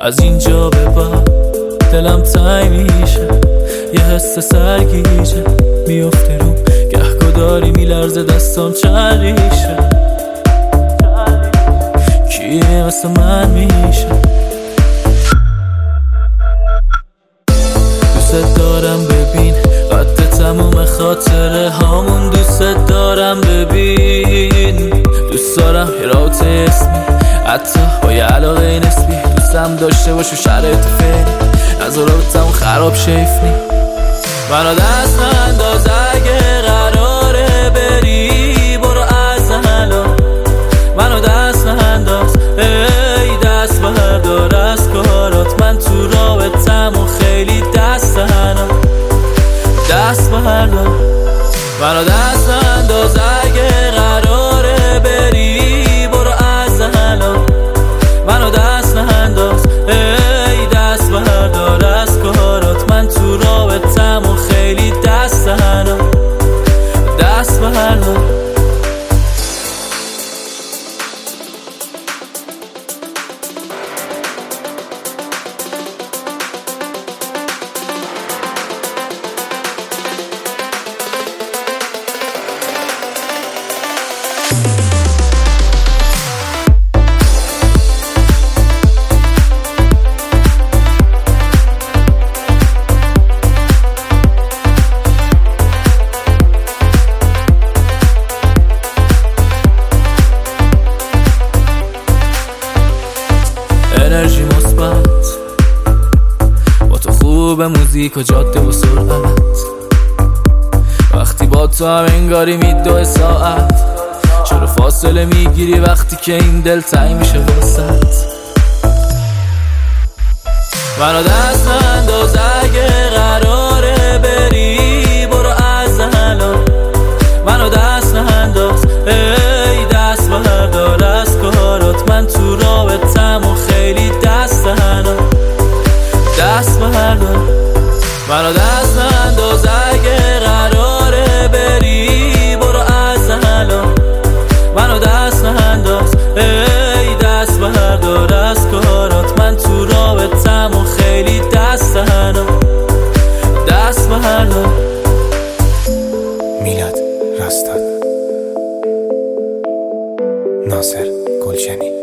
از اینجا به بعد دلم تنگ میشه، یه حس سرگیجه میفته روم، گهگداری میلرزه دستام چند ریشه. کیه مثل من میشه؟ دوست دارم ببین قد تموم خاطره هامون، دوست دارم ببین، دوست دارم یه رابطه اسمی حتی با یه علاقه نسبی، دوستم داشته باشو شرایط فعلی نظر رابطمون خراب شیفنی. منو دست انداز اگه قراره بری، برو از الان منو دست انداز، ای دست بردار از کارات، من تو رابطمون خیلی دست هنم، دست بردار. منو دست انداز اگه قراره بری، برو از الان منو دست انداز، ای دست بردار از کارات، من تو رابطمون خیلی دست هنم، دست بردار. انرژی مثبت با تو خوب، موزیک و جاده و سرعت، وقتی با تو هم انگاری میدوه ساعت، چرا فاصله میگیری وقتی که این دل تنگ میشه واسط. منو دست انداز اگه قراره بری، برو از الان منو دست انداز، ای دست بردار از کارات، من تو رابطمون خیلی دست هنم، دست بردار. منو دست انداز اگه قراره بری، برو از الان منو دست انداز، ای دست بردار از کارات، من تو رابطمون خیلی دست هنم، دست بردار. میلاد راستاد، ناصر گلشنی.